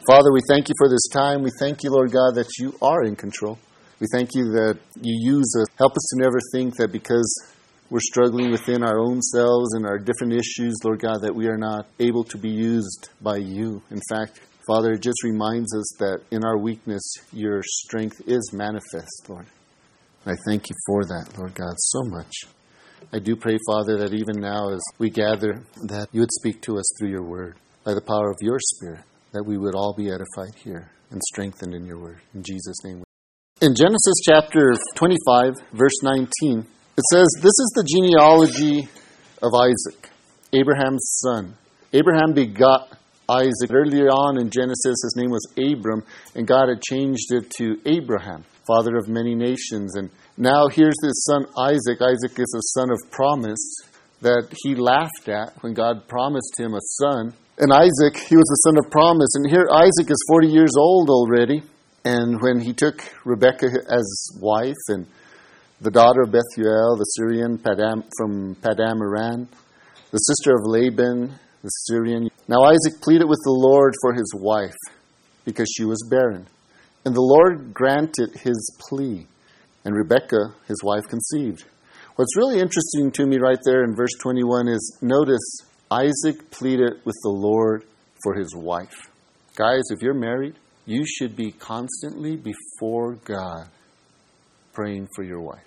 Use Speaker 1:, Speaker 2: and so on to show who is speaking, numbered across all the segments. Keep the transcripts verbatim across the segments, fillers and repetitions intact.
Speaker 1: Father, we thank you for this time. We thank you, Lord God, that you are in control. We thank you that you use us. Help us to never think that because we're struggling within our own selves and our different issues, Lord God, that we are not able to be used by you. In fact, Father, it just reminds us that in our weakness, your strength is manifest, Lord. And I thank you for that, Lord God, so much. I do pray, Father, that even now as we gather, that you would speak to us through your word, by the power of your Spirit, that we would all be edified here and strengthened in your word. In Jesus' name. In Genesis chapter twenty-five, verse nineteen, it says, "This is the genealogy of Isaac, Abraham's son. Abraham begot Isaac." Earlier on in Genesis, his name was Abram, and God had changed it to Abraham, father of many nations. And now here's his son Isaac. Isaac is a son of promise that he laughed at when God promised him a son. And Isaac, he was the son of promise. And here Isaac is forty years old already. And when he took Rebekah as wife, and the daughter of Bethuel, the Syrian Padam, from Padam Aram, the sister of Laban, the Syrian. Now Isaac pleaded with the Lord for his wife, because she was barren. And the Lord granted his plea. And Rebekah, his wife, conceived. What's really interesting to me right there in verse twenty-one is, notice, Isaac pleaded with the Lord for his wife. Guys, if you're married, you should be constantly before God praying for your wife.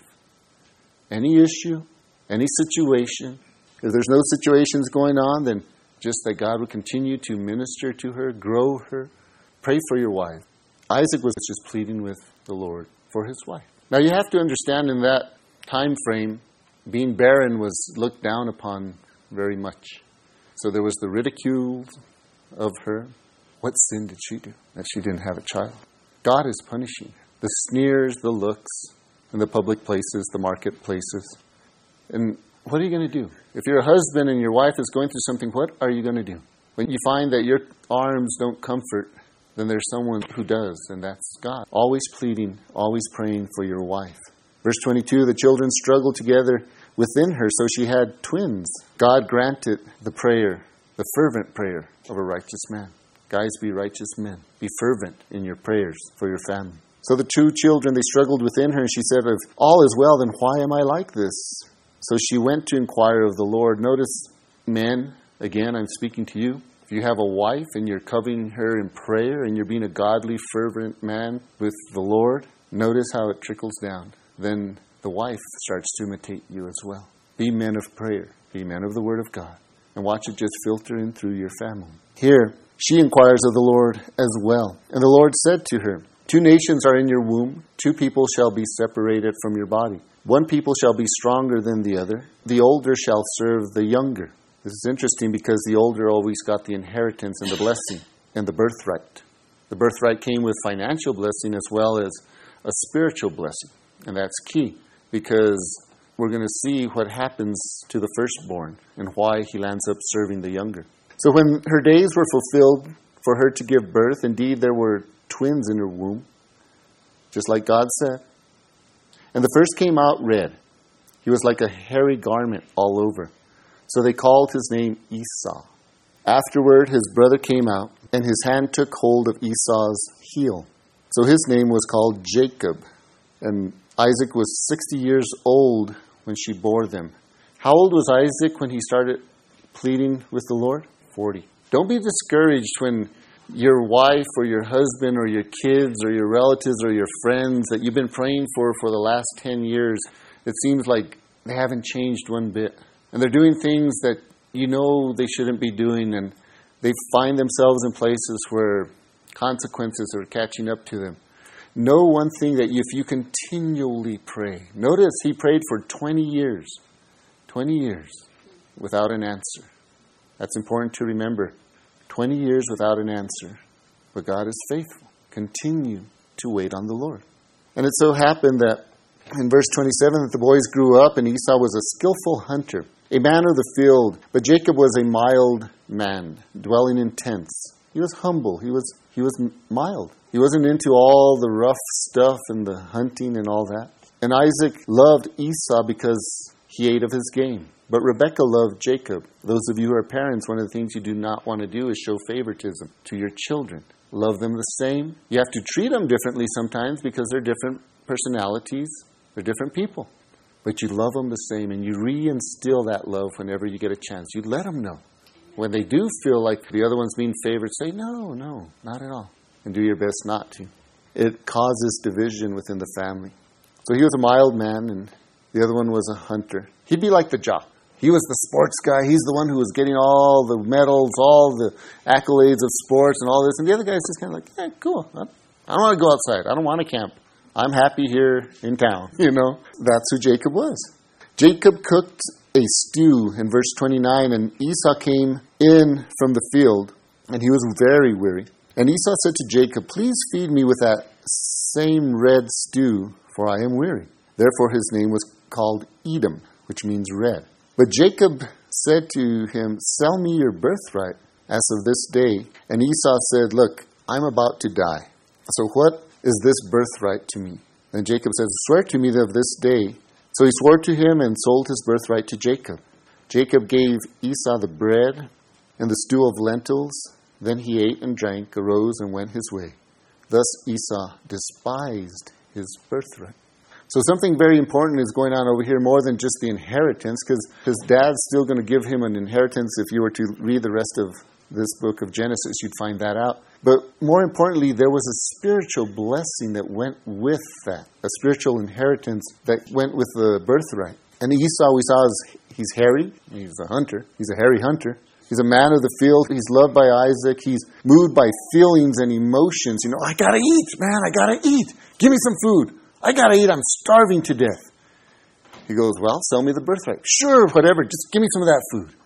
Speaker 1: Any issue, any situation, if there's no situations going on, then just that God would continue to minister to her, grow her. Pray for your wife. Isaac was just pleading with the Lord for his wife. Now you have to understand, in that time frame, being barren was looked down upon very much. So there was the ridicule of her. What sin did she do that she didn't have a child? God is punishing her. The sneers, the looks, in the public places, the marketplaces. And what are you going to do? If you're a husband and your wife is going through something, what are you going to do? When you find that your arms don't comfort, then there's someone who does, and that's God. Always pleading, always praying for your wife. Verse twenty-two, the children struggled together within her, so she had twins. God granted the prayer, the fervent prayer of a righteous man. Guys, be righteous men. Be fervent in your prayers for your family. So the two children, they struggled within her, and she said, if all is well, then why am I like this? So she went to inquire of the Lord. Notice, men, again, I'm speaking to you. If you have a wife and you're covering her in prayer and you're being a godly, fervent man with the Lord, notice how it trickles down. Then the wife starts to imitate you as well. Be men of prayer. Be men of the Word of God. And watch it just filter in through your family. Here, she inquires of the Lord as well. And the Lord said to her, two nations are in your womb. Two people shall be separated from your body. One people shall be stronger than the other. The older shall serve the younger. This is interesting because the older always got the inheritance and the blessing and the birthright. The birthright came with financial blessing as well as a spiritual blessing. And that's key because we're going to see what happens to the firstborn and why he lands up serving the younger. So when her days were fulfilled for her to give birth, indeed there were twins in her womb, just like God said. And the first came out red. He was like a hairy garment all over. So they called his name Esau. Afterward, his brother came out, and his hand took hold of Esau's heel. So his name was called Jacob. And Isaac was sixty years old when she bore them. How old was Isaac when he started pleading with the Lord? forty. Don't be discouraged when your wife or your husband or your kids or your relatives or your friends that you've been praying for for the last ten years, it seems like they haven't changed one bit. And they're doing things that you know they shouldn't be doing, and they find themselves in places where consequences are catching up to them. Know one thing, that if you continually pray. Notice he prayed for twenty years. twenty years without an answer. That's important to remember. twenty years without an answer. But God is faithful. Continue to wait on the Lord. And it so happened that in verse twenty-seven, that the boys grew up, and Esau was a skillful hunter, a man of the field. But Jacob was a mild man, dwelling in tents. He was humble. He was he was mild. He wasn't into all the rough stuff and the hunting and all that. And Isaac loved Esau because he ate of his game. But Rebekah loved Jacob. Those of you who are parents, one of the things you do not want to do is show favoritism to your children. Love them the same. You have to treat them differently sometimes because they're different personalities. They're different people. But you love them the same, and you reinstill that love whenever you get a chance. You let them know. When they do feel like the other one's being favored, say, no, no, not at all. And do your best not to. It causes division within the family. So he was a mild man, and the other one was a hunter. He'd be like the jock. He was the sports guy. He's the one who was getting all the medals, all the accolades of sports and all this. And the other guy's just kind of like, yeah, cool. I don't want to go outside. I don't want to camp. I'm happy here in town, you know. That's who Jacob was. Jacob cooked a stew in verse twenty-nine, and Esau came in from the field, and he was very weary. And Esau said to Jacob, please feed me with that same red stew, for I am weary. Therefore his name was called Edom, which means red. But Jacob said to him, sell me your birthright as of this day. And Esau said, look, I'm about to die. So what is this birthright to me? Then Jacob says, swear to me of this day. So he swore to him and sold his birthright to Jacob. Jacob gave Esau the bread and the stew of lentils. Then he ate and drank, arose and went his way. Thus Esau despised his birthright. So something very important is going on over here, more than just the inheritance, because his dad's still going to give him an inheritance. If you were to read the rest of this book of Genesis, you'd find that out. But more importantly, there was a spiritual blessing that went with that, a spiritual inheritance that went with the birthright. And Esau, we saw, is he's hairy. He's a hunter. He's a hairy hunter. He's a man of the field. He's loved by Isaac. He's moved by feelings and emotions. You know, I got to eat, man. I got to eat. Give me some food. I got to eat. I'm starving to death. He goes, well, sell me the birthright. Sure, whatever. Just give me some of that food.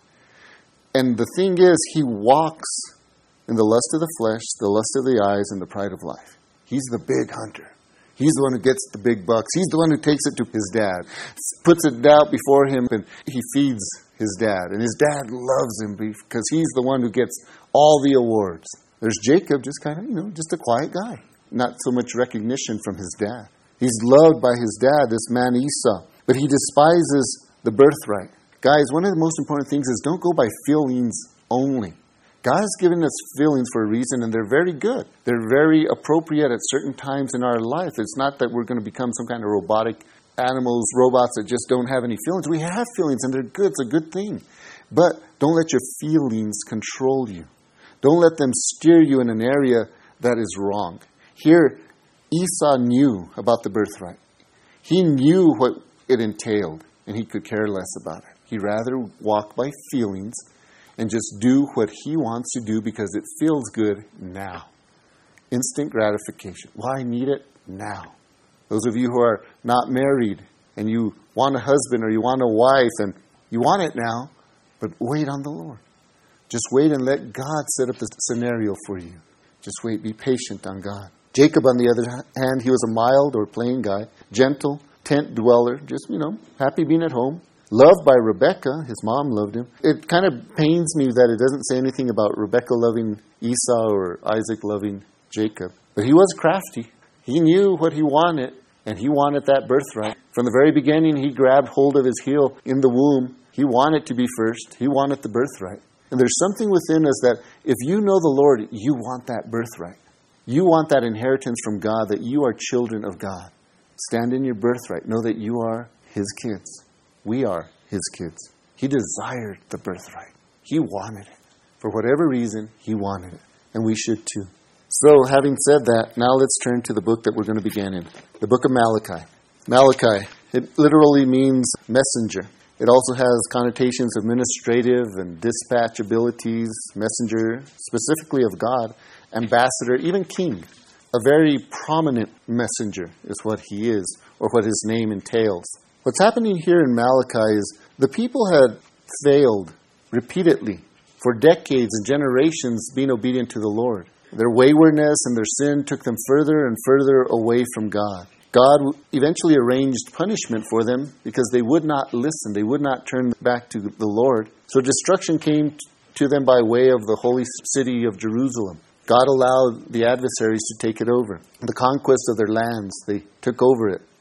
Speaker 1: And the thing is, he walks in the lust of the flesh, the lust of the eyes, and the pride of life. He's the big hunter. He's the one who gets the big bucks. He's the one who takes it to his dad, puts it out before him, and he feeds his dad. And his dad loves him because he's the one who gets all the awards. There's Jacob, just kind of, you know, just a quiet guy. Not so much recognition from his dad. He's loved by his dad, this man Esau. But he despises the birthright. Guys, one of the most important things is don't go by feelings only. God has given us feelings for a reason, and they're very good. They're very appropriate at certain times in our life. It's not that we're going to become some kind of robotic animals, robots that just don't have any feelings. We have feelings, and they're good. It's a good thing. But don't let your feelings control you. Don't let them steer you in an area that is wrong. Here, Esau knew about the birthright. He knew what it entailed, and he could care less about it. He'd rather walk by feelings and just do what he wants to do because it feels good now. Instant gratification. Well, I need it now. Those of you who are not married and you want a husband or you want a wife and you want it now, but wait on the Lord. Just wait and let God set up the scenario for you. Just wait. Be patient on God. Jacob, on the other hand, he was a mild or plain guy, gentle, tent dweller, just, you know, happy being at home. Loved by Rebekah. His mom loved him. It kind of pains me that it doesn't say anything about Rebekah loving Esau or Isaac loving Jacob. But he was crafty. He knew what he wanted, and he wanted that birthright. From the very beginning, he grabbed hold of his heel in the womb. He wanted to be first. He wanted the birthright. And there's something within us that if you know the Lord, you want that birthright. You want that inheritance from God, that you are children of God. Stand in your birthright. Know that you are His kids. We are His kids. He desired the birthright. He wanted it. For whatever reason, He wanted it. And we should too. So, having said that, now let's turn to the book that we're going to begin in. The book of Malachi. Malachi, it literally means messenger. It also has connotations of administrative and dispatch abilities, messenger, specifically of God, ambassador, even king. A very prominent messenger is what he is, or what his name entails. What's happening here in Malachi is the people had failed repeatedly for decades and generations being obedient to the Lord. Their waywardness and their sin took them further and further away from God. God eventually arranged punishment for them because they would not listen. They would not turn back to the Lord. So destruction came to them by way of the holy city of Jerusalem. God allowed the adversaries to take it over. The conquest of their lands, they took over it.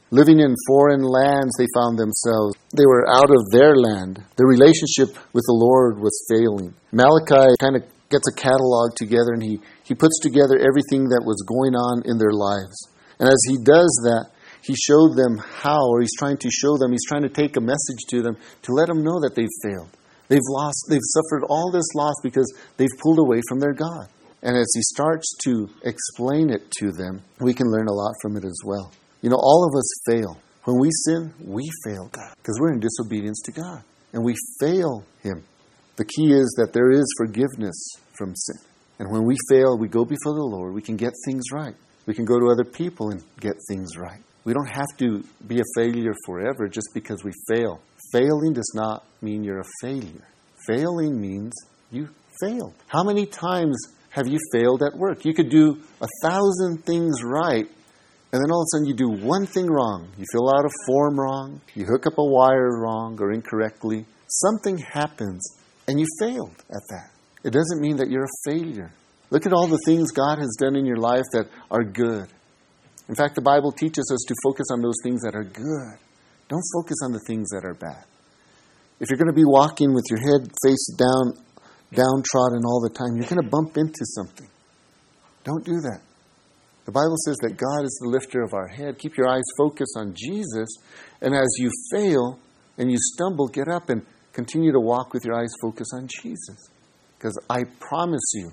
Speaker 1: Living in foreign lands, they found themselves. They were out of their land. Their relationship with the Lord was failing. Malachi kind of gets a catalog together, and he, he puts together everything that was going on in their lives. And as he does that, he showed them how, or he's trying to show them, he's trying to take a message to them to let them know that they've failed. They've lost, they've suffered all this loss because they've pulled away from their God. And as he starts to explain it to them, we can learn a lot from it as well. You know, all of us fail. When we sin, we fail God because we're in disobedience to God. And we fail Him. The key is that there is forgiveness from sin. And when we fail, we go before the Lord. We can get things right. We can go to other people and get things right. We don't have to be a failure forever just because we fail. Failing does not mean you're a failure. Failing means you failed. How many times have you failed at work? You could do a thousand things right, and then all of a sudden you do one thing wrong. You fill out a form wrong. You hook up a wire wrong or incorrectly. Something happens, and you failed at that. It doesn't mean that you're a failure. Look at all the things God has done in your life that are good. In fact, the Bible teaches us to focus on those things that are good. Don't focus on the things that are bad. If you're going to be walking with your head face down, downtrodden all the time, you're going to bump into something. Don't do that. The Bible says that God is the lifter of our head. Keep your eyes focused on Jesus. And as you fail and you stumble, get up and continue to walk with your eyes focused on Jesus. Because I promise you,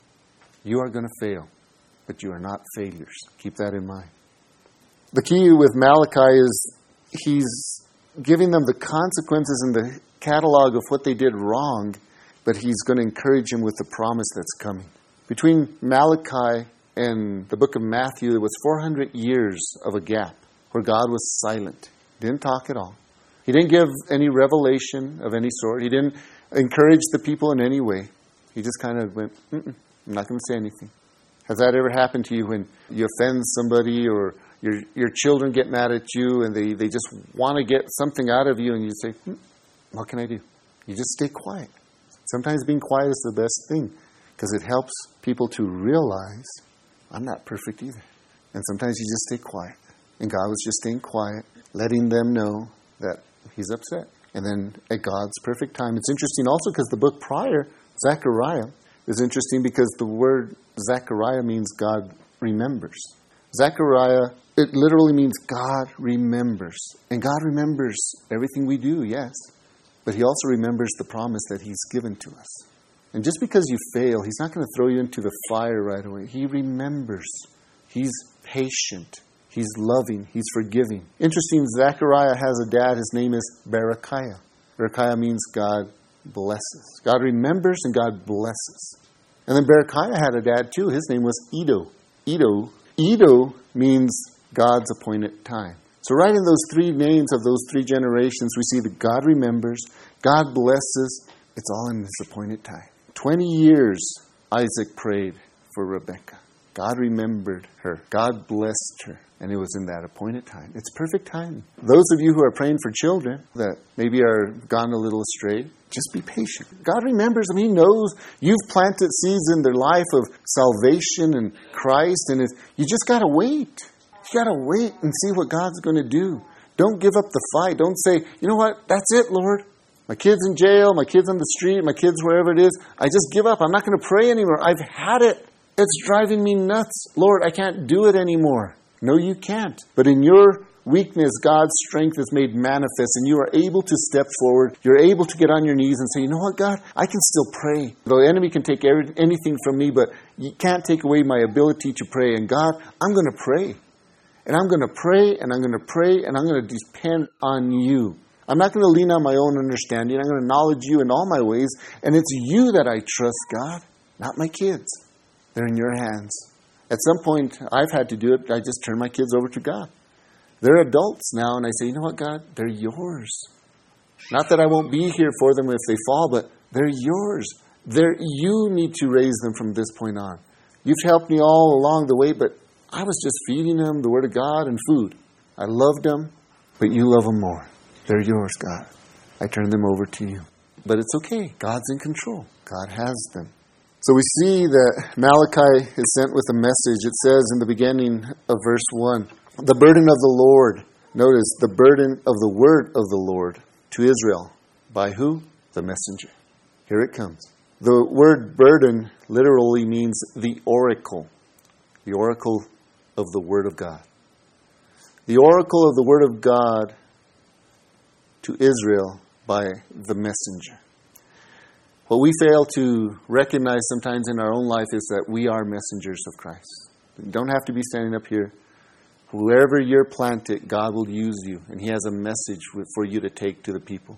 Speaker 1: you are going to fail. But you are not failures. Keep that in mind. The key with Malachi is he's giving them the consequences and the catalog of what they did wrong, but he's going to encourage them with the promise that's coming. Between Malachi and the book of Matthew, there was four hundred years of a gap where God was silent. He didn't talk at all. He didn't give any revelation of any sort. He didn't encourage the people in any way. He just kind of went, Mm-mm, I'm not going to say anything. Has that ever happened to you when you offend somebody or your your children get mad at you and they, they just want to get something out of you and you say, hmm, what can I do? You just stay quiet. Sometimes being quiet is the best thing because it helps people to realize I'm not perfect either. And sometimes you just stay quiet. And God was just staying quiet, letting them know that He's upset. And then at God's perfect time. It's interesting also because the book prior, Zechariah, is interesting because the word Zechariah means God remembers. Zechariah, it literally means God remembers. And God remembers everything we do, yes. But He also remembers the promise that He's given to us. And just because you fail, He's not going to throw you into the fire right away. He remembers. He's patient. He's loving. He's forgiving. Interesting, Zechariah has a dad. His name is Berechiah. Berechiah means God blesses. God remembers and God blesses. And then Berechiah had a dad too. His name was Iddo. Iddo. Iddo means God's appointed time. So right in those three names of those three generations, we see that God remembers, God blesses. It's all in His appointed time. Twenty years Isaac prayed for Rebekah. God remembered her. God blessed her. And it was in that appointed time. It's perfect time. Those of you who are praying for children that maybe are gone a little astray, just be patient. God remembers them. He knows you've planted seeds in their life of salvation and Christ. And it's, you just got to wait. You got to wait and see what God's going to do. Don't give up the fight. Don't say, you know what, that's it, Lord. My kid's in jail, my kid's on the street, my kid's wherever it is. I just give up. I'm not going to pray anymore. I've had it. It's driving me nuts. Lord, I can't do it anymore. No, you can't. But in your weakness, God's strength is made manifest, and you are able to step forward. You're able to get on your knees and say, you know what, God, I can still pray. The enemy can take every, anything from me, but you can't take away my ability to pray. And God, I'm going to pray. And I'm going to pray, and I'm going to pray, and I'm going to depend on you. I'm not going to lean on my own understanding. I'm going to acknowledge you in all my ways. And it's you that I trust, God, not my kids. They're in your hands. At some point, I've had to do it. I just turn my kids over to God. They're adults now, and I say, you know what, God? They're yours. Not that I won't be here for them if they fall, but they're yours. They're, you need to raise them from this point on. You've helped me all along the way, but I was just feeding them the Word of God and food. I loved them, but you love them more. They're yours, God. I turn them over to you. But it's okay. God's in control. God has them. So we see that Malachi is sent with a message. It says in the beginning of verse one, the burden of the Lord Notice the burden of the word of the Lord to Israel. By who? The messenger. Here it comes. The word burden literally means the oracle. The oracle of the Word of God. The oracle of the Word of God to Israel by the messenger. What we fail to recognize sometimes in our own life is that we are messengers of Christ. You don't have to be standing up here. Wherever you're planted, God will use you, and He has a message for you to take to the people.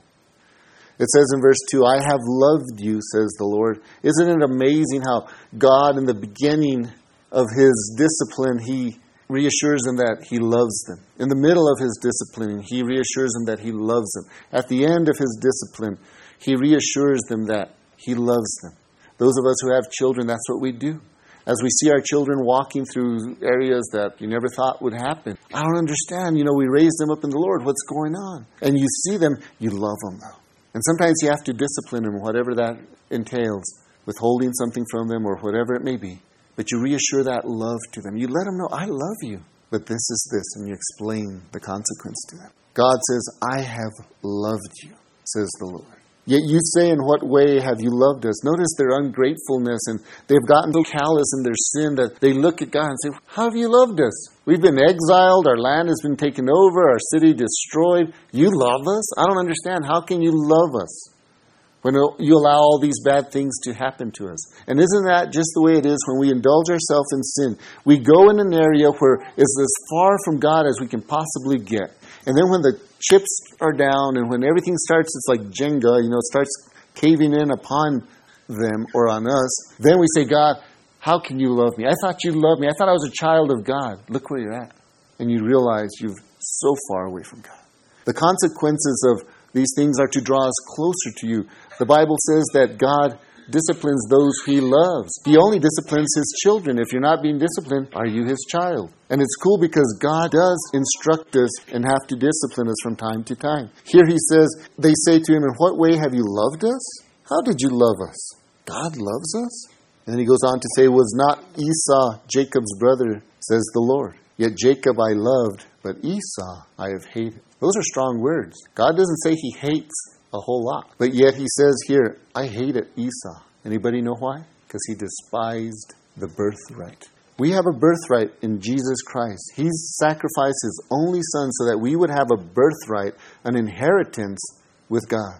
Speaker 1: It says in verse two, I have loved you, says the Lord. Isn't it amazing how God, in the beginning of His discipline, He reassures them that He loves them. In the middle of His discipline, He reassures them that He loves them. At the end of His discipline, He reassures them that He loves them. Those of us who have children, that's what we do. As we see our children walking through areas that you never thought would happen. I don't understand. You know, we raise them up in the Lord. What's going on? And you see them, you love them though. And sometimes you have to discipline them, whatever that entails, withholding something from them or whatever it may be. But you reassure that love to them. You let them know, I love you, but this is this, and you explain the consequence to them. God says, I have loved you, says the Lord. Yet you say, in what way have you loved us? Notice their ungratefulness, and they've gotten so callous in their sin that they look at God and say, how have you loved us? We've been exiled, our land has been taken over, our city destroyed. You love us? I don't understand. How can you love us when you allow all these bad things to happen to us? And isn't that just the way it is when we indulge ourselves in sin? We go in an area where it's as far from God as we can possibly get. And then when the chips are down and when everything starts, it's like Jenga, you know, it starts caving in upon them or on us, then we say, God, how can you love me? I thought you loved me. I thought I was a child of God. Look where you're at. And you realize you're so far away from God. The consequences of these things are to draw us closer to you. The Bible says that God disciplines those He loves. He only disciplines His children. If you're not being disciplined, are you His child? And it's cool because God does instruct us and have to discipline us from time to time. Here He says, they say to Him, in what way have you loved us? How did you love us? God loves us? And then He goes on to say, was not Esau Jacob's brother, says the Lord. Yet Jacob I loved, but Esau I have hated. Those are strong words. God doesn't say He hates a whole lot. But yet He says here, I hated Esau. Anybody know why? Because he despised the birthright. We have a birthright in Jesus Christ. He sacrificed His only Son so that we would have a birthright, an inheritance with God.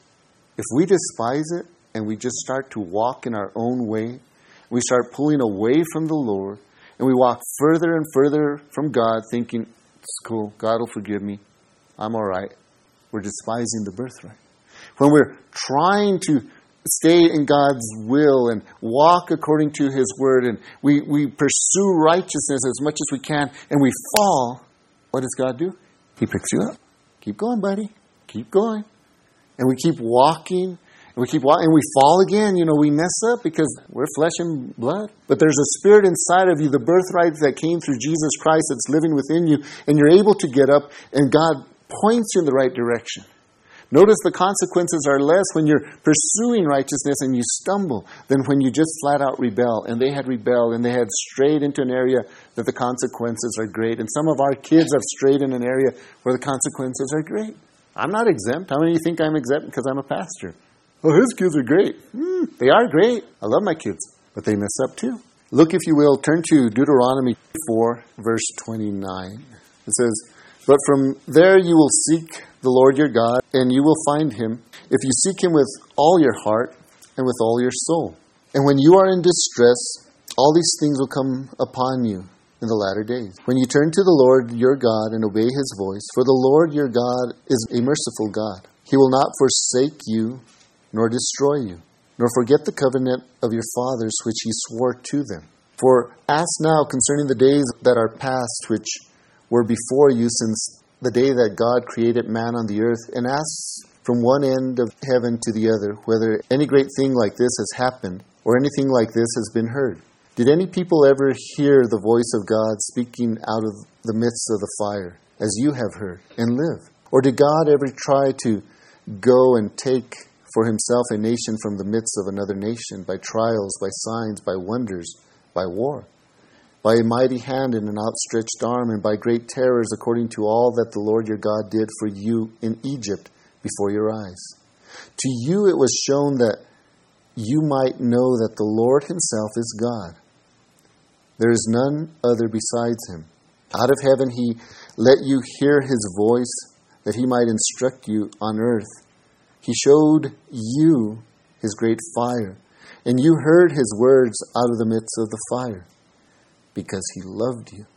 Speaker 1: If we despise it and we just start to walk in our own way, we start pulling away from the Lord, and we walk further and further from God thinking, it's cool, God will forgive me, I'm all right. We're despising the birthright. When we're trying to stay in God's will and walk according to His word, and we, we pursue righteousness as much as we can, and we fall, what does God do? He picks you up. Keep going, buddy. Keep going. And we keep walking, and we keep walking, and we fall again. You know, we mess up because we're flesh and blood. But there's a spirit inside of you, the birthright that came through Jesus Christ that's living within you, and you're able to get up, and God points you in the right direction. Notice the consequences are less when you're pursuing righteousness and you stumble than when you just flat out rebel. And they had rebelled and they had strayed into an area that the consequences are great. And some of our kids have strayed in an area where the consequences are great. I'm not exempt. How many of you think I'm exempt because I'm a pastor? Oh, his kids are great. Hmm, they are great. I love my kids. But they mess up too. Look, if you will, turn to Deuteronomy four, verse twenty-nine. It says, but from there you will seek the Lord your God, and you will find Him, if you seek Him with all your heart and with all your soul. And when you are in distress, all these things will come upon you in the latter days. When you turn to the Lord your God and obey His voice, for the Lord your God is a merciful God. He will not forsake you, nor destroy you, nor forget the covenant of your fathers which He swore to them. For ask now concerning the days that are past, which were before you since the day that God created man on the earth, and ask from one end of heaven to the other whether any great thing like this has happened, or anything like this has been heard. Did any people ever hear the voice of God speaking out of the midst of the fire, as you have heard, and live? Or did God ever try to go and take for Himself a nation from the midst of another nation, by trials, by signs, by wonders, by war? by a mighty hand and an outstretched arm, and by great terrors, according to all that the Lord your God did for you in Egypt before your eyes. To you it was shown that you might know that the Lord himself is God. There is none other besides him. Out of heaven he let you hear his voice, that he might instruct you on earth. He showed you his great fire, and you heard his words out of the midst of the fire, because he loved you.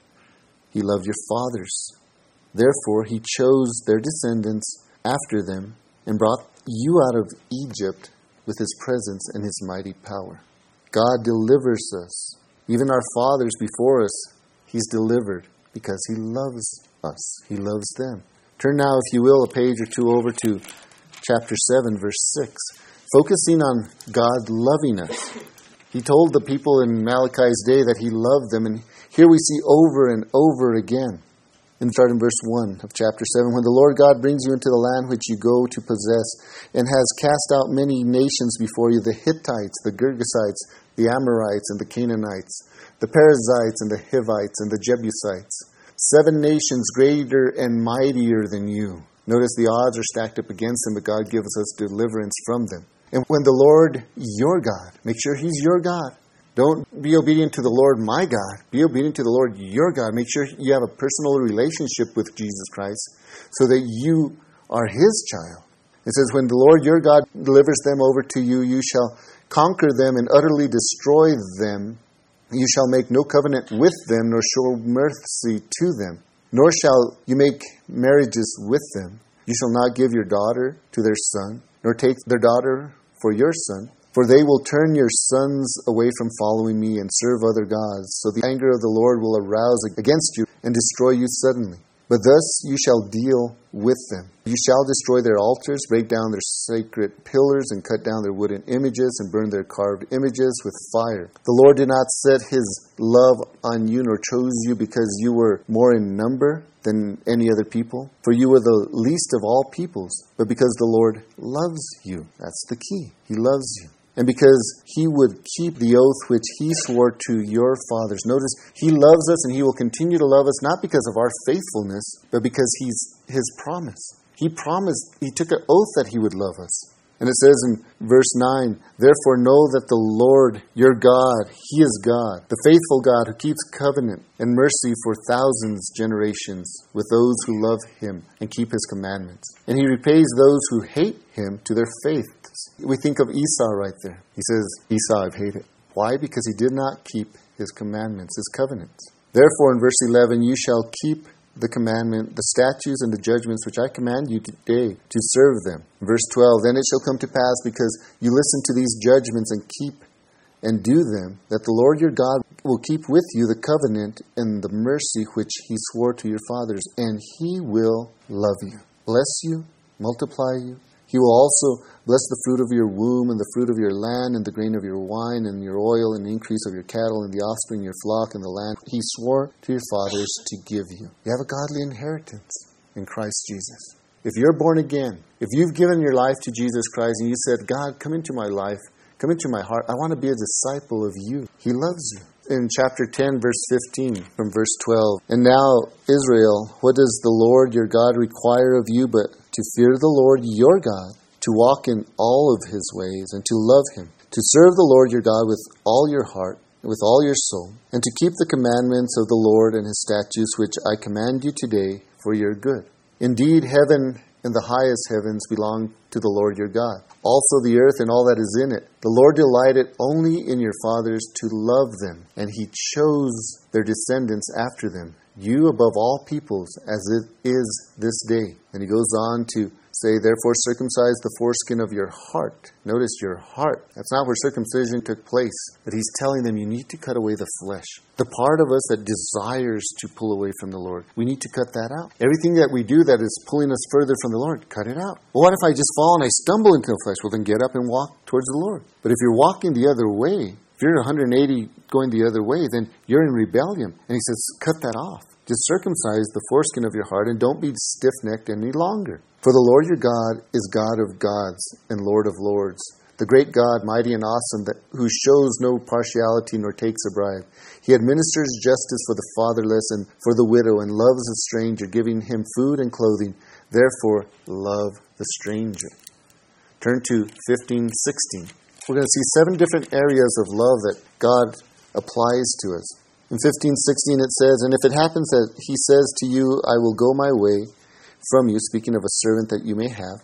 Speaker 1: He loved your fathers. Therefore he chose their descendants after them, and brought you out of Egypt with his presence and his mighty power. God delivers us. Even our fathers before us, he's delivered because he loves us. He loves them. Turn now, if you will, a page or two over to chapter seven, verse six. Focusing on God loving us. He told the people in Malachi's day that he loved them. And here we see over and over again. And start in verse one of chapter seven. When the Lord God brings you into the land which you go to possess, and has cast out many nations before you, the Hittites, the Girgashites, the Amorites, and the Canaanites, the Perizzites, and the Hivites, and the Jebusites, seven nations greater and mightier than you. Notice the odds are stacked up against them, but God gives us deliverance from them. And when the Lord, your God, make sure he's your God. Don't be obedient to the Lord, my God. Be obedient to the Lord, your God. Make sure you have a personal relationship with Jesus Christ so that you are his child. It says, when the Lord, your God, delivers them over to you, you shall conquer them and utterly destroy them. You shall make no covenant with them, nor show mercy to them, nor shall you make marriages with them. You shall not give your daughter to their son, nor take their daughter for your son. For they will turn your sons away from following me and serve other gods. So the anger of the Lord will arouse against you and destroy you suddenly. But thus you shall deal with them. You shall destroy their altars, break down their sacred pillars, and cut down their wooden images, and burn their carved images with fire. The Lord did not set his love on you, nor chose you because you were more in number than any other people, for you were the least of all peoples, but because the Lord loves you. That's the key. He loves you. And because he would keep the oath which he swore to your fathers. Notice, he loves us and he will continue to love us, not because of our faithfulness, but because he's his promise. He promised, he took an oath that he would love us. And it says in verse nine, therefore know that the Lord your God, he is God, the faithful God who keeps covenant and mercy for thousands generations with those who love him and keep his commandments. And he repays those who hate him to their faith. We think of Esau right there. He says, Esau, I've hated. Why? Because he did not keep his commandments, his covenants. Therefore, in verse eleven, you shall keep the commandment, the statutes and the judgments which I command you today to serve them. Verse twelve, then it shall come to pass, because you listen to these judgments and keep and do them, that the Lord your God will keep with you the covenant and the mercy which he swore to your fathers, and he will love you, bless you, multiply you. He will also bless the fruit of your womb and the fruit of your land and the grain of your wine and your oil and the increase of your cattle and the offspring of your flock and the land he swore to your fathers to give you. You have a godly inheritance in Christ Jesus. If you're born again, if you've given your life to Jesus Christ and you said, God, come into my life, come into my heart, I want to be a disciple of you. He loves you. In chapter ten, verse fifteen, from verse twelve, and now, Israel, what does the Lord your God require of you but to fear the Lord your God, to walk in all of his ways, and to love him, to serve the Lord your God with all your heart, and with all your soul, and to keep the commandments of the Lord and his statutes which I command you today for your good. Indeed, heaven and the highest heavens belong to the Lord your God. Also the earth and all that is in it. The Lord delighted only in your fathers to love them, and he chose their descendants after them, you above all peoples, as it is this day. And he goes on to say, therefore circumcise the foreskin of your heart. Notice your heart. That's not where circumcision took place. But he's telling them you need to cut away the flesh. The part of us that desires to pull away from the Lord. We need to cut that out. Everything that we do that is pulling us further from the Lord, cut it out. Well, what if I just fall and I stumble into the flesh? Well, then get up and walk towards the Lord. But if you're walking the other way, if you're one hundred eighty going the other way, then you're in rebellion. And he says, cut that off. Just circumcise the foreskin of your heart and don't be stiff-necked any longer. For the Lord your God is God of gods and Lord of lords, the great God, mighty and awesome, that, who shows no partiality nor takes a bribe. He administers justice for the fatherless and for the widow and loves the stranger, giving him food and clothing. Therefore, love the stranger. Turn to fifteen sixteen. We're going to see seven different areas of love that God applies to us. In fifteen sixteen it says, and if it happens that he says to you, I will go my way from you, speaking of a servant that you may have,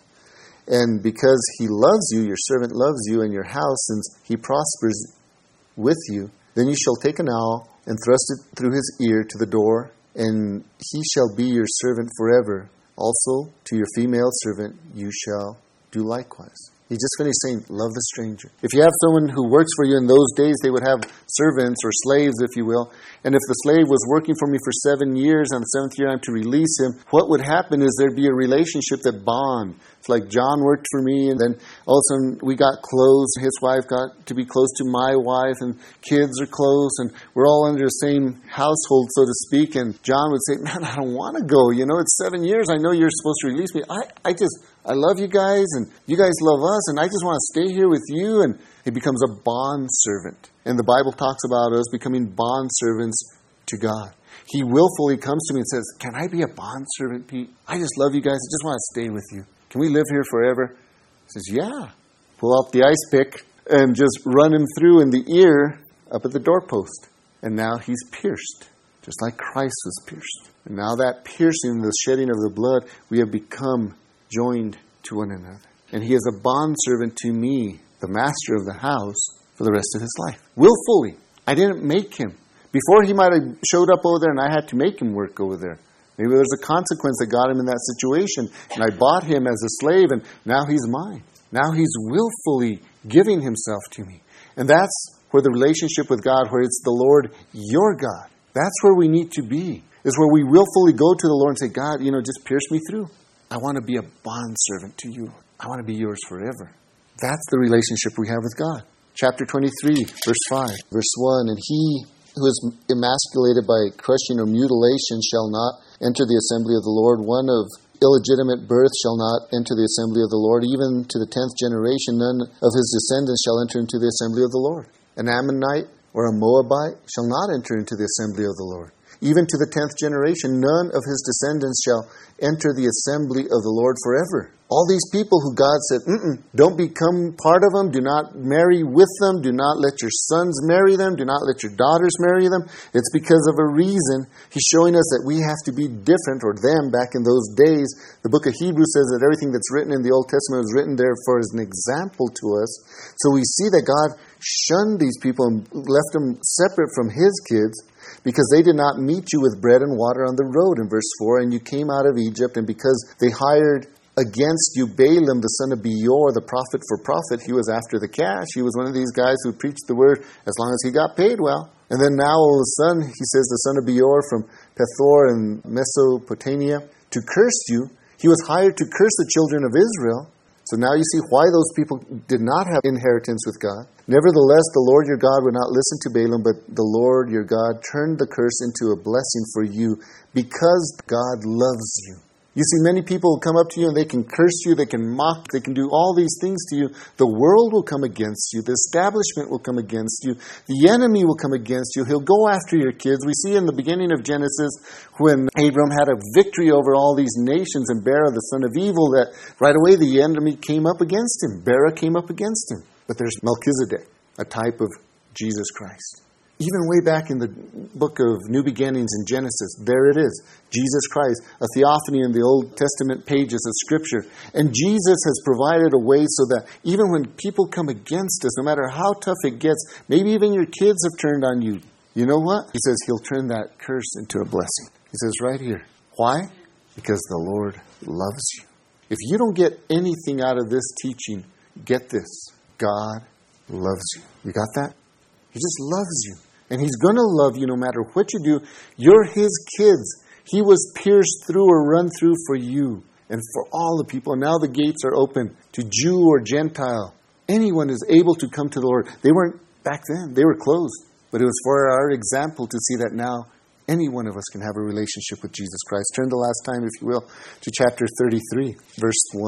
Speaker 1: and because he loves you, your servant loves you and your house, since he prospers with you, then you shall take an awl and thrust it through his ear to the door, and he shall be your servant forever. Also, to your female servant you shall do likewise. He just finished saying, love the stranger. If you have someone who works for you in those days, they would have servants or slaves, if you will. And if the slave was working for me for seven years, on the seventh year I'm to release him, what would happen is there'd be a relationship that bond. It's like John worked for me, and then all of a sudden we got close. His wife got to be close to my wife, and kids are close, and we're all under the same household, so to speak. And John would say, man, I don't want to go. You know, it's seven years. I know you're supposed to release me. I, I just... I love you guys, and you guys love us, and I just want to stay here with you. And he becomes a bond servant. And the Bible talks about us becoming bond servants to God. He willfully comes to me and says, can I be a bond servant, Pete? I just love you guys. I just want to stay with you. Can we live here forever? He says, yeah. Pull out the ice pick and just run him through in the ear up at the doorpost. And now he's pierced, just like Christ was pierced. And now that piercing, the shedding of the blood, we have become joined to one another. And he is a bondservant to me, the master of the house, for the rest of his life. Willfully. I didn't make him. Before he might have showed up over there and I had to make him work over there. Maybe there's a consequence that got him in that situation. And I bought him as a slave and now he's mine. Now he's willfully giving himself to me. And that's where the relationship with God, where it's the Lord, your God. That's where we need to be. Is where we willfully go to the Lord and say, God, you know, just pierce me through. I want to be a bondservant to you. I want to be yours forever. That's the relationship we have with God. Chapter twenty-three, verse five. Verse one, and he who is emasculated by crushing or mutilation shall not enter the assembly of the Lord. One of illegitimate birth shall not enter the assembly of the Lord. Even to the tenth generation, none of his descendants shall enter into the assembly of the Lord. An Ammonite or a Moabite shall not enter into the assembly of the Lord. Even to the tenth generation, none of his descendants shall enter the assembly of the Lord forever. All these people who God said, Mm-mm, don't become part of them, do not marry with them, do not let your sons marry them, do not let your daughters marry them. It's because of a reason. He's showing us that we have to be different, or them back in those days. The book of Hebrews says that everything that's written in the Old Testament was written there for as an example to us. So we see that God shunned these people and left them separate from his kids, because they did not meet you with bread and water on the road, in verse four, and you came out of Egypt, and because they hired against you Balaam, the son of Beor, the prophet for profit, he was after the cash. He was one of these guys who preached the word as long as he got paid well. And then now all of a sudden, he says, the son of Beor from Pethor and Mesopotamia, to curse you. He was hired to curse the children of Israel. So now you see why those people did not have inheritance with God. Nevertheless, the Lord your God would not listen to Balaam, but the Lord your God turned the curse into a blessing for you, because God loves you. You see, many people will come up to you and they can curse you, they can mock, they can do all these things to you. The world will come against you. The establishment will come against you. The enemy will come against you. He'll go after your kids. We see in the beginning of Genesis when Abram had a victory over all these nations and Bera, the son of evil, that right away the enemy came up against him. Bera came up against him. But there's Melchizedek, a type of Jesus Christ. Even way back in the book of New Beginnings in Genesis, there it is, Jesus Christ, a theophany in the Old Testament pages of Scripture. And Jesus has provided a way so that even when people come against us, no matter how tough it gets, maybe even your kids have turned on you. You know what? He says he'll turn that curse into a blessing. He says right here. Why? Because the Lord loves you. If you don't get anything out of this teaching, get this. God loves you. You got that? He just loves you. And he's going to love you no matter what you do. You're his kids. He was pierced through or run through for you and for all the people. And now the gates are open to Jew or Gentile. Anyone is able to come to the Lord. They weren't back then. They were closed. But it was for our example to see that now any one of us can have a relationship with Jesus Christ. Turn the last time, if you will, to chapter thirty-three, verse one.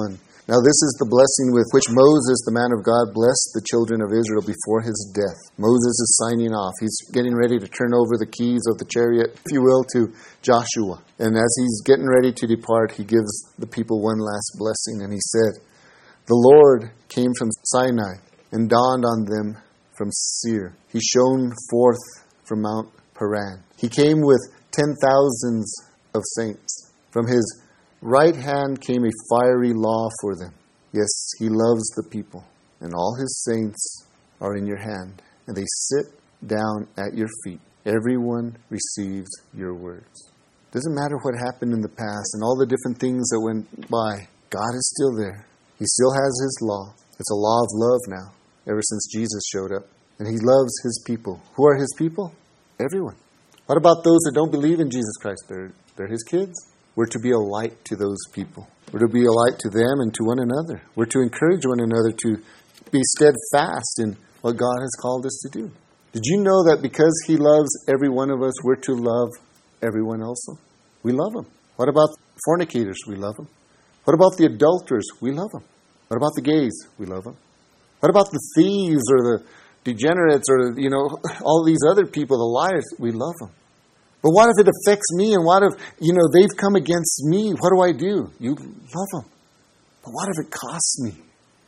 Speaker 1: Now this is the blessing with which Moses, the man of God, blessed the children of Israel before his death. Moses is signing off. He's getting ready to turn over the keys of the chariot, if you will, to Joshua. And as he's getting ready to depart, he gives the people one last blessing. And he said, "The Lord came from Sinai and dawned on them from Seir. He shone forth from Mount Paran. He came with ten thousands of saints. From his right hand came a fiery law for them. Yes, he loves the people, and all his saints are in your hand, and they sit down at your feet. Everyone receives your words." Doesn't matter what happened in the past and all the different things that went by. God is still there. He still has his law. It's a law of love now, ever since Jesus showed up. And he loves his people. Who are his people? Everyone. What about those that don't believe in Jesus Christ? They're, they're his kids. We're to be a light to those people. We're to be a light to them and to one another. We're to encourage one another to be steadfast in what God has called us to do. Did you know that because he loves every one of us, we're to love everyone also? We love them. What about fornicators? We love them. What about the adulterers? We love them. What about the gays? We love them. What about the thieves or the degenerates or, you know, all these other people, the liars? We love them. But what if it affects me, and what if, you know, they've come against me? What do I do? You love them. But what if it costs me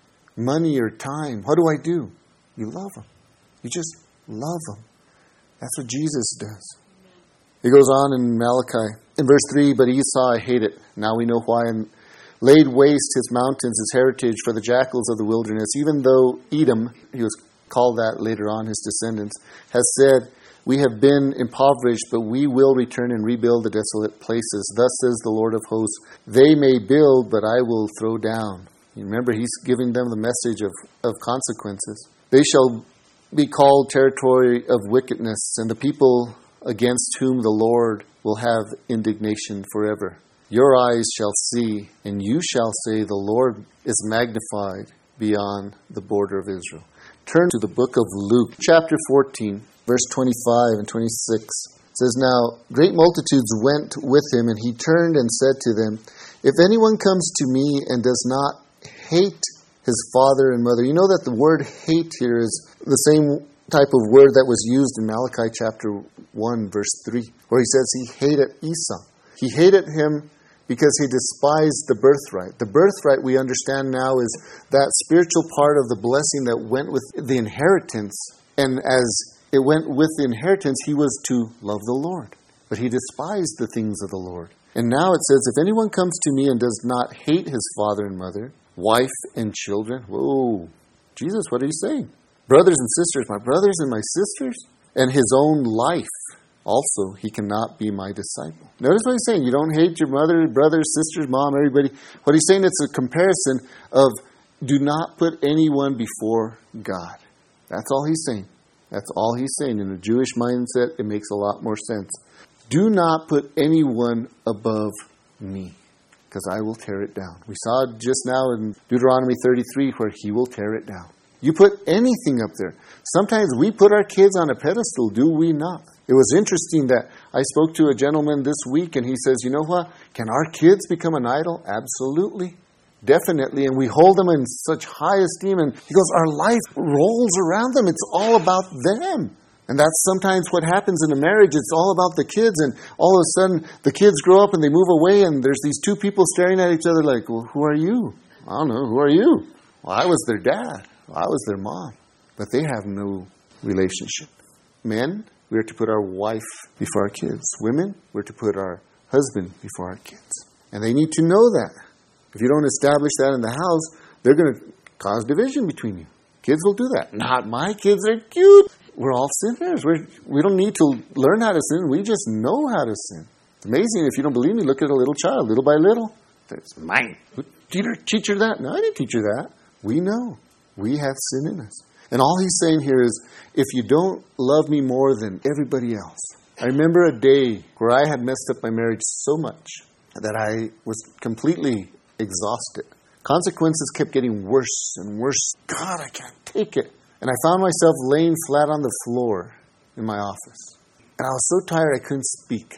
Speaker 1: money or time? What do I do? You love them. You just love them. That's what Jesus does. It goes on in Malachi. In verse three, "But Esau I hate it. Now we know why. And laid waste his mountains, his heritage, for the jackals of the wilderness. Even though Edom," he was called that later on, his descendants, "has said, we have been impoverished, but we will return and rebuild the desolate places. Thus says the Lord of hosts, they may build, but I will throw down." You remember, he's giving them the message of, of consequences. "They shall be called territory of wickedness, and the people against whom the Lord will have indignation forever. Your eyes shall see, and you shall say, the Lord is magnified beyond the border of Israel." Turn to the book of Luke, chapter fourteen, verse twenty-five and twenty-six. It says, "Now great multitudes went with him, and he turned and said to them, if anyone comes to me and does not hate his father and mother." You know that the word hate here is the same type of word that was used in Malachi chapter one, verse three, where he says he hated Esau. He hated him because he despised the birthright. The birthright, we understand now, is that spiritual part of the blessing that went with the inheritance. And as it went with the inheritance, he was to love the Lord. But he despised the things of the Lord. And now it says, if anyone comes to me and does not hate his father and mother, wife and children. Whoa, Jesus, what are you saying? Brothers and sisters, my brothers and my sisters, and his own life, also he cannot be my disciple. Notice what he's saying. You don't hate your mother, brothers, sisters, mom, everybody. What he's saying, it's a comparison of do not put anyone before God. That's all he's saying. That's all he's saying. In a Jewish mindset, it makes a lot more sense. Do not put anyone above me, because I will tear it down. We saw it just now in Deuteronomy thirty-three, where he will tear it down. You put anything up there. Sometimes we put our kids on a pedestal, do we not? It was interesting that I spoke to a gentleman this week, and he says, you know what? Can our kids become an idol? Absolutely. Definitely. And we hold them in such high esteem. And he goes, our life rolls around them. It's all about them. And that's sometimes what happens in a marriage. It's all about the kids. And all of a sudden, the kids grow up and they move away. And there's these two people staring at each other like, well, who are you? I don't know. Who are you? Well, I was their dad. Well, I was their mom. But they have no relationship. Men, we are to put our wife before our kids. Women, we're to put our husband before our kids. And they need to know that. If you don't establish that in the house, they're going to cause division between you. Kids will do that. Not my kids, they're cute. We're all sinners. We're, we don't need to learn how to sin. We just know how to sin. It's amazing. If you don't believe me, look at a little child, little by little. That's mine. Who teach her that? No, I didn't teach her that. We know. We have sin in us. And all he's saying here is, if you don't love me more than everybody else. I remember a day where I had messed up my marriage so much that I was completely exhausted. Consequences kept getting worse and worse. God, I can't take it. And I found myself laying flat on the floor in my office. And I was so tired I couldn't speak.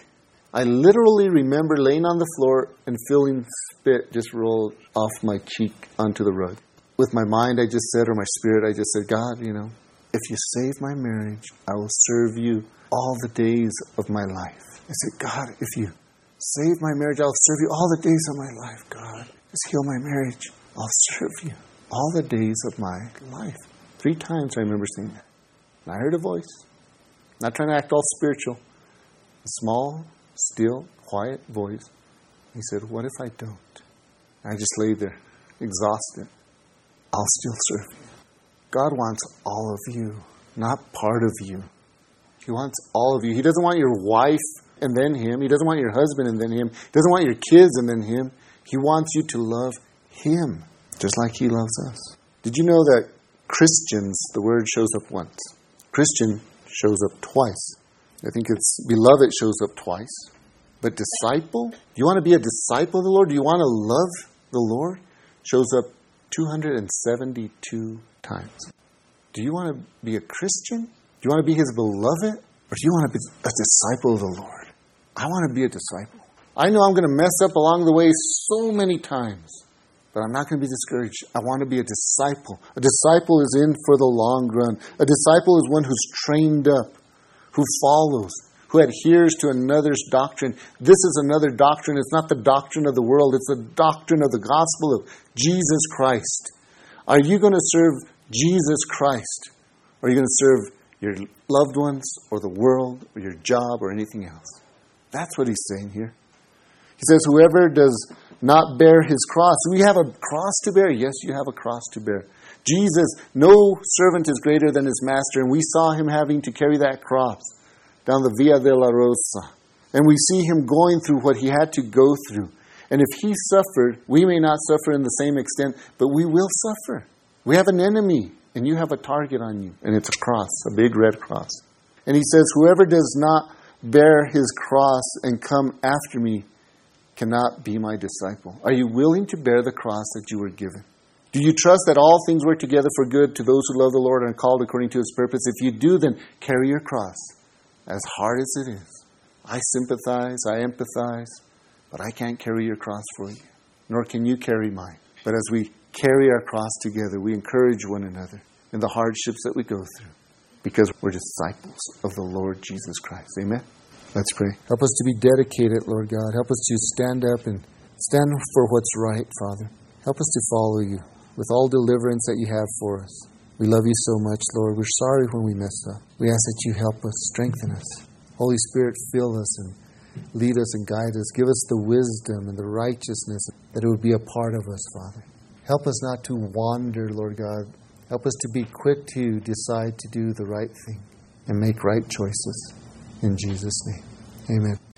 Speaker 1: I literally remember laying on the floor and feeling spit just roll off my cheek onto the rug. With my mind, I just said, or my spirit, I just said, God, you know, if you save my marriage, I will serve you all the days of my life. I said, God, if you save my marriage, I'll serve you all the days of my life, God. Just heal my marriage. I'll serve you all the days of my life. Three times I remember saying that. And I heard a voice. Not trying to act all spiritual. A small, still, quiet voice. He said, what if I don't? And I just lay there, exhausted. I'll still serve you. God wants all of you, not part of you. He wants all of you. He doesn't want your wife and then him. He doesn't want your husband and then him. He doesn't want your kids and then him. He wants you to love him, just like he loves us. Did you know that Christians, the word shows up once. Christian shows up twice. I think it's beloved shows up twice. But disciple? Do you want to be a disciple of the Lord? Do you want to love the Lord? Shows up two hundred seventy-two times. Do you want to be a Christian? Do you want to be his beloved? Or do you want to be a disciple of the Lord? I want to be a disciple. I know I'm going to mess up along the way so many times. But I'm not going to be discouraged. I want to be a disciple. A disciple is in for the long run. A disciple is one who's trained up, who follows, who adheres to another's doctrine. This is another doctrine. It's not the doctrine of the world. It's the doctrine of the gospel of Jesus Christ. Are you going to serve Jesus Christ? Or are you going to serve your loved ones or the world or your job or anything else? That's what he's saying here. He says, whoever does not bear his cross. We have a cross to bear. Yes, you have a cross to bear. Jesus, no servant is greater than his master. And we saw him having to carry that cross down the Via della Rosa. And we see him going through what he had to go through. And if he suffered, we may not suffer in the same extent, but we will suffer. We have an enemy, and you have a target on you. And it's a cross, a big red cross. And he says, whoever does not bear his cross and come after me cannot be my disciple. Are you willing to bear the cross that you were given? Do you trust that all things work together for good to those who love the Lord and are called according to his purpose? If you do, then carry your cross, as hard as it is. I sympathize, I empathize, but I can't carry your cross for you, nor can you carry mine. But as we carry our cross together, we encourage one another in the hardships that we go through, because we're disciples of the Lord Jesus Christ. Amen? Let's pray. Help us to be dedicated, Lord God. Help us to stand up and stand for what's right, Father. Help us to follow you with all deliverance that you have for us. We love you so much, Lord. We're sorry when we mess up. We ask that you help us, strengthen us. Holy Spirit, fill us and lead us and guide us. Give us the wisdom and the righteousness that it would be a part of us, Father. Help us not to wander, Lord God. Help us to be quick to decide to do the right thing and make right choices. In Jesus' name, amen.